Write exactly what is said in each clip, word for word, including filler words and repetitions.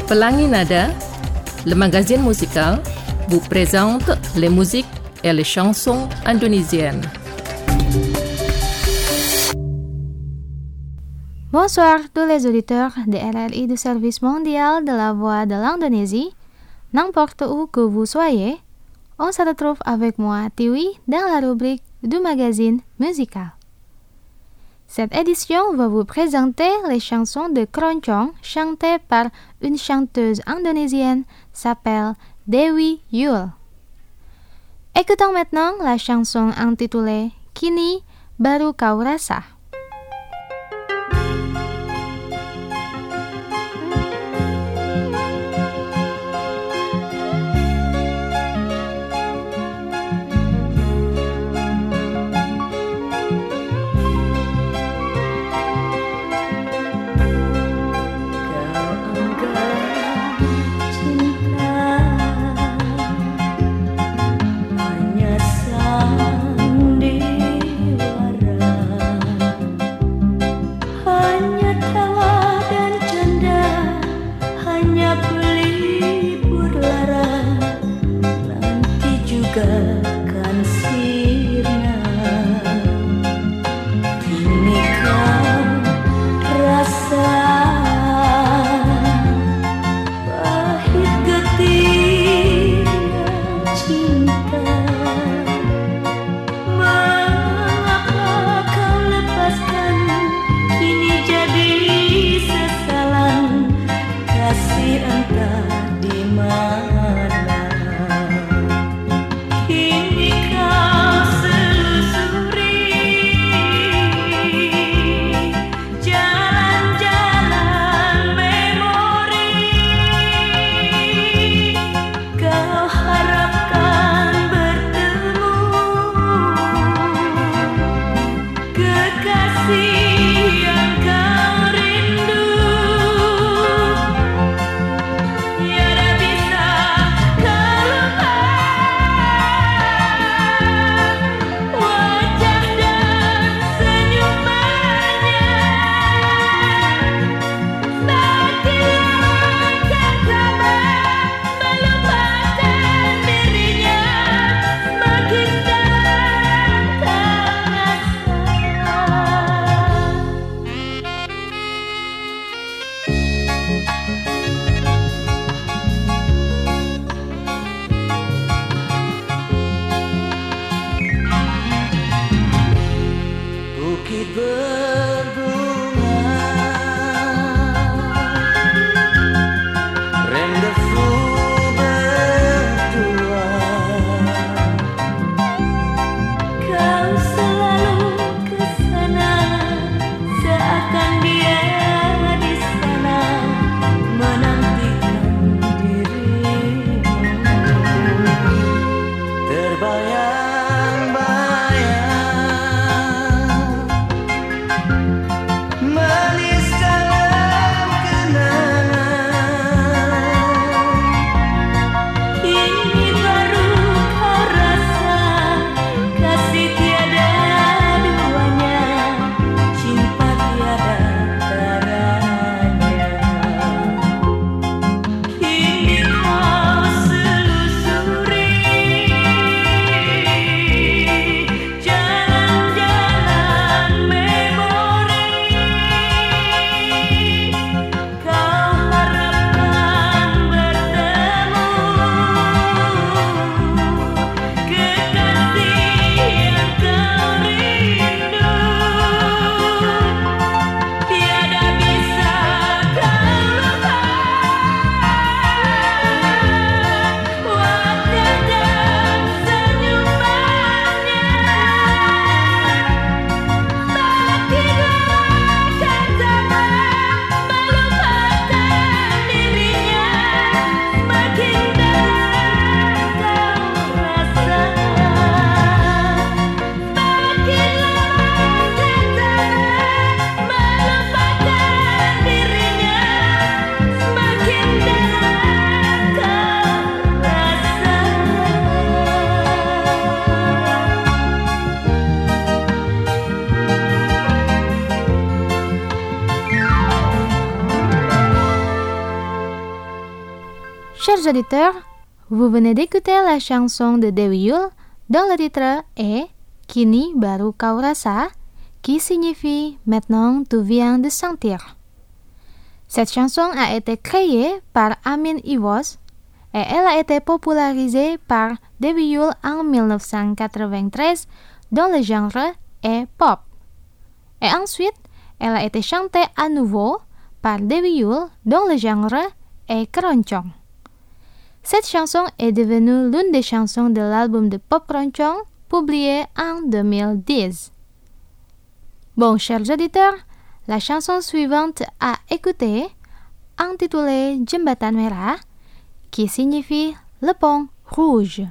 Pelangi Nada, le magazine musical, vous présente les musiques et les chansons indonésiennes. Bonsoir tous les auditeurs de R R I du Service mondial de la voix de l'Indonésie. N'importe où que vous soyez, on se retrouve avec moi, Tiwi, dans la rubrique du magazine musical. Cette édition va vous présenter les chansons de Keroncong chantées par une chanteuse indonésienne s'appelle Dewi Yull. Écoutons maintenant la chanson intitulée Kini Baru Kau Rasa. Sandiwara Chers auditeurs, vous venez d'écouter la chanson de Dewi Yull dont le titre est Kini Baru Kau Rasa, qui signifie Maintenant tu viens de sentir. Cette chanson a été créée par Amin Ivos et elle a été popularisée par Dewi Yull en dix-neuf cent quatre-vingt-treize dont le genre est pop. Et ensuite, elle a été chantée à nouveau par Dewi Yull dont le genre est keroncong. Cette chanson est devenue l'une des chansons de l'album de pop keroncong publié en deux mille dix. Bon, chers auditeurs, la chanson suivante à écouter, intitulée Jembatan Merah, qui signifie le pont rouge.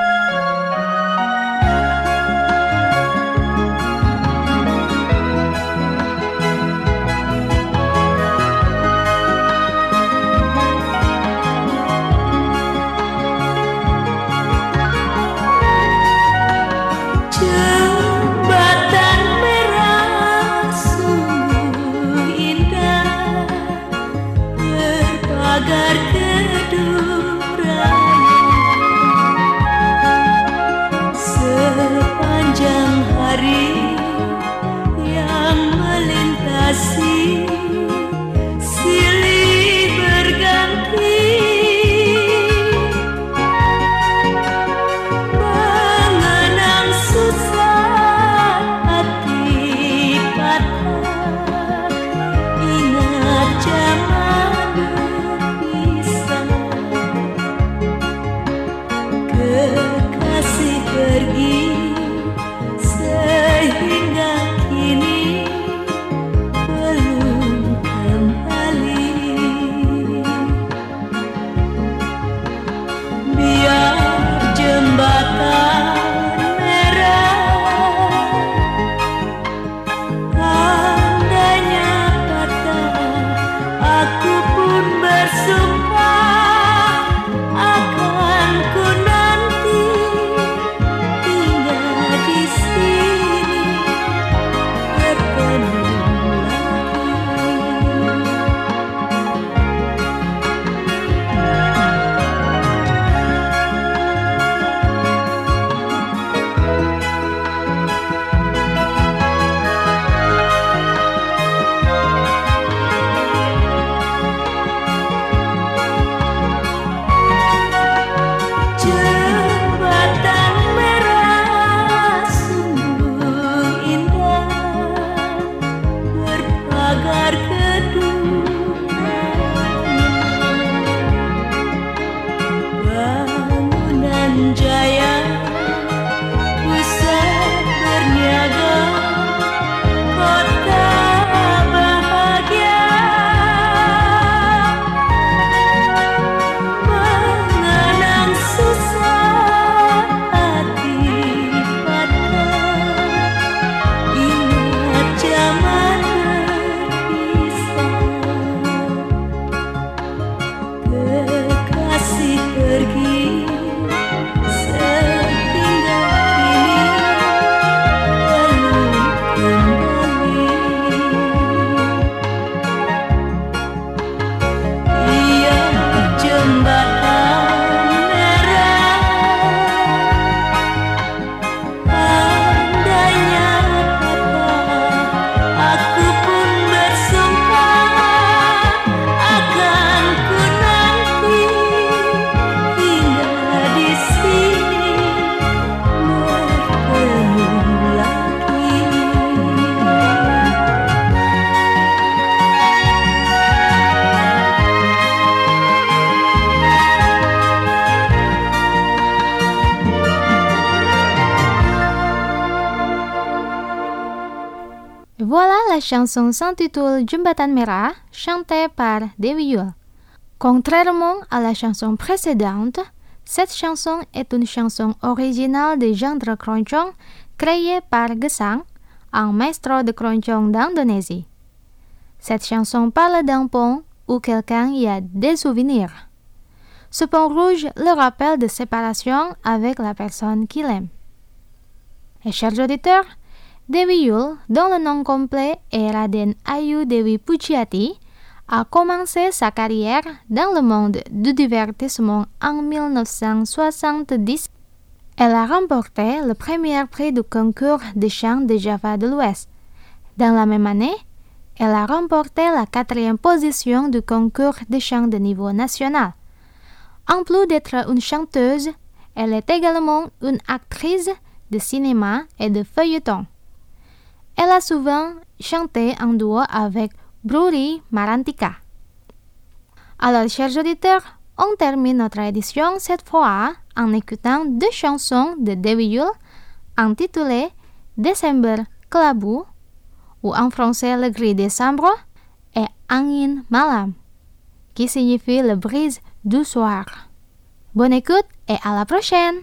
Voilà, la chanson s'intitule Jembatan Merah, chantée par Dewi Yull. Contrairement à la chanson précédente, cette chanson est une chanson originale de genre keroncong créée par Gesang, un maestro de keroncong d'Indonésie. Cette chanson parle d'un pont où quelqu'un y a des souvenirs. Ce pont rouge le rappelle de séparation avec la personne qu'il aime. Et chers auditeurs, Dewi Yull, dont le nom complet est Raden Ayu Dewi Pujiati, a commencé sa carrière dans le monde du divertissement en dix-neuf cent soixante-dix. Elle a remporté le premier prix du concours de chant de Java de l'Ouest. Dans la même année, elle a remporté la quatrième position du concours de chant de niveau national. En plus d'être une chanteuse, elle est également une actrice de cinéma et de feuilleton. Elle a souvent chanté en duo avec Bruri Marantika. Alors, chers auditeurs, on termine notre édition cette fois en écoutant deux chansons de Dewi Yull intitulées Desember Kelabu, ou en français Le Gris Décembre, et Angin Malam, qui signifie le brise du soir. Bonne écoute et à la prochaine!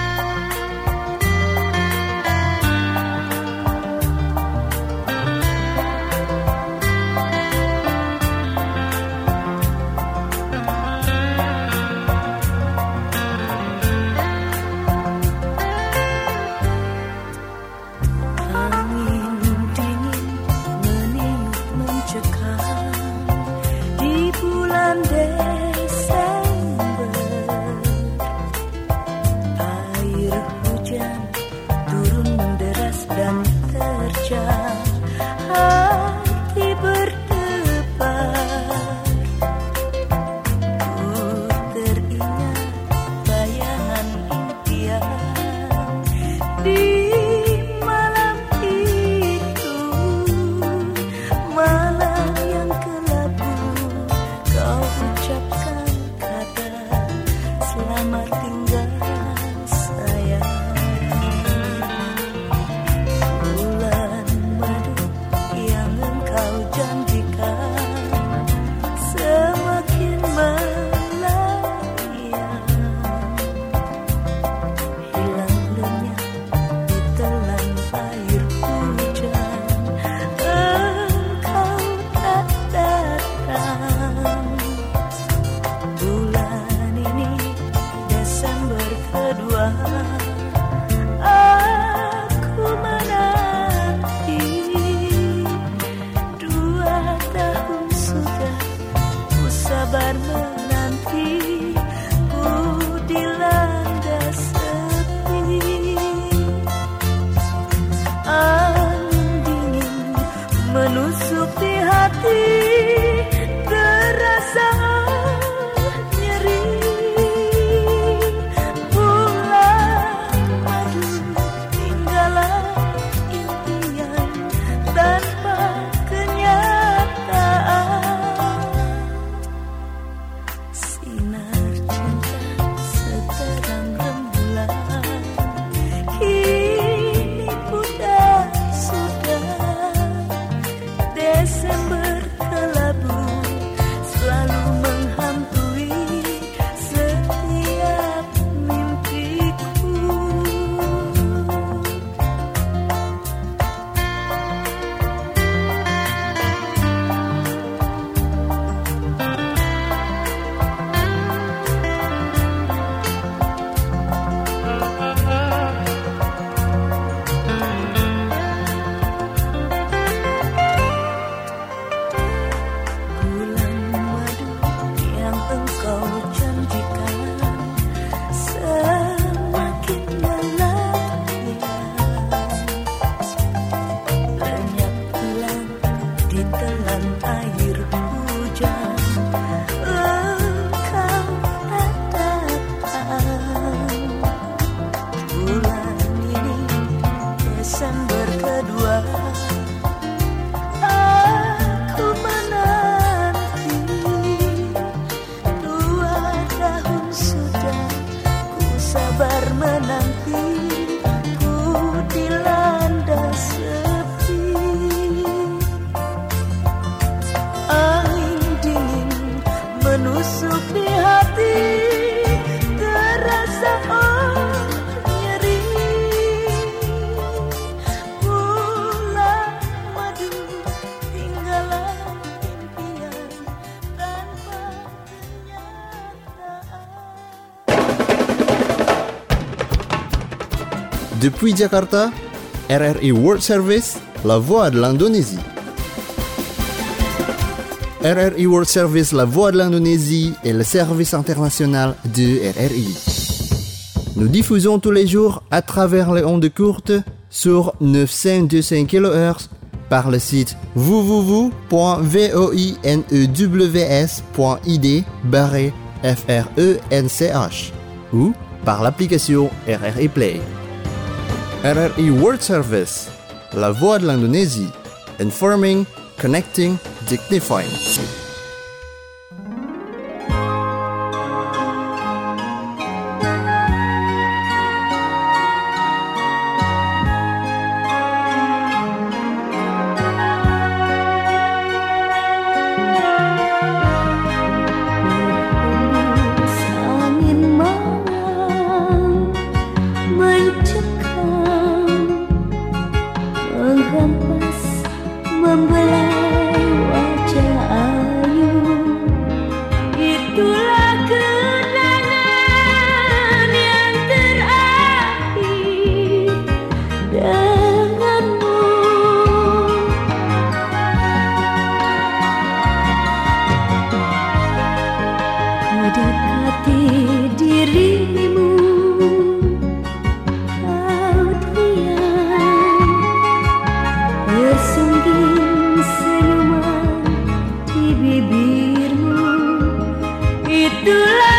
Depuis Jakarta, R R I World Service, la voix de l'Indonésie. R R I World Service, la voix de l'Indonésie et le service international de R R I. Nous diffusons tous les jours à travers les ondes courtes sur neuf cent vingt-cinq kilohertz par le site w w w point voinews point i d barré f r e n c h ou par l'application R R I Play. R R I World Service, la voix de l'Indonésie, informing, connecting, dignifying. Itulah